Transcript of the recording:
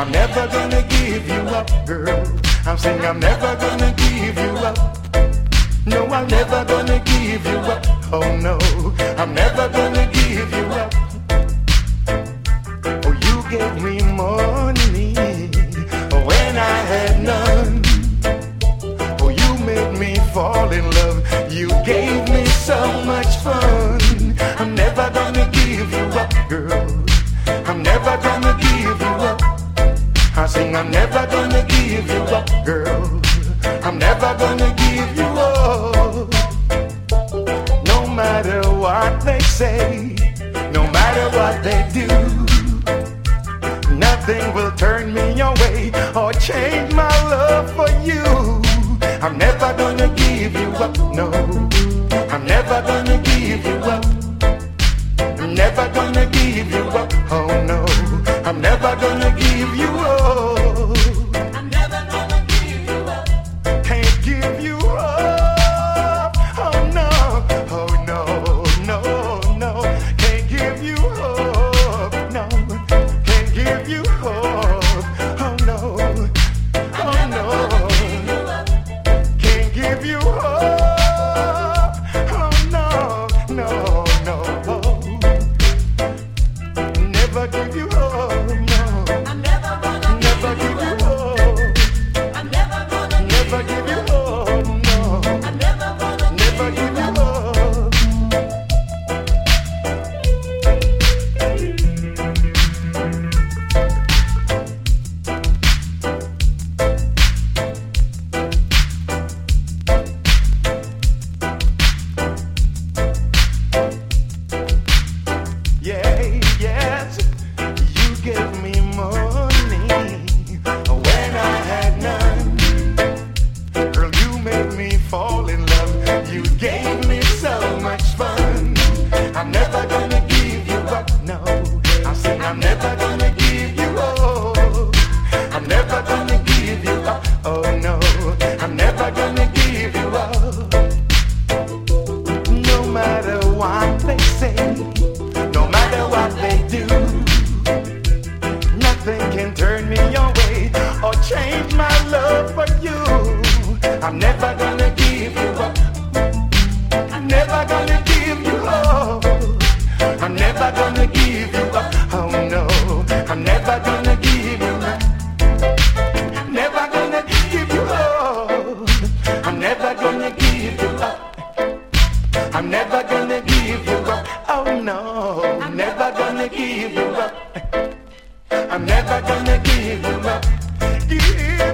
I'm never gonna give you up, girl. I'm saying I'm never gonna give you up. No, I'm never gonna give you up. Oh no, I'm never gonna give you up. Oh, you gave me money when I had none. Oh, you made me fall in love. You gave me so much fun. I'm never gonna give you up, girl. I'm never gonna give you up. I sing, I'm never gonna give you up, girl. I'm never gonna give you up. No matter what they say, no matter what they do, nothing will turn me away or change my love for you. I'm never gonna give you up, no. I'm never gonna give you up. I'm never gonna give you up, oh no. I'm never gonna give you up. I'm never gonna give you up. Can't give you up, oh no. Oh no, no, no. Can't give you up, no. Can't give you up, oh no. Oh no. Can't give you up, oh no, no, no. Never give you up, no. I'm never gonna give you up. I'm never gonna give you up, no. I'm never give you up. Yeah, yes, you gave me money when I had none. Girl, you made me fall in love. You gave me so much fun. I'm never gonna give you up, no. I say I'm never gonna give you up. I'm never gonna give you up, oh no. I'm never gonna give you up. No matter what they say, no matter what they do, nothing can turn me away or change my love for you. I'm never gonna give you up. I'm never gonna give you up. I'm never gonna give you up. Oh no, I'm never gonna give you up. Never gonna give you up. I'm never gonna give you up. I'm never gonna give you up. Oh no, I'm never gonna give you up. I'm never gonna give you up. Give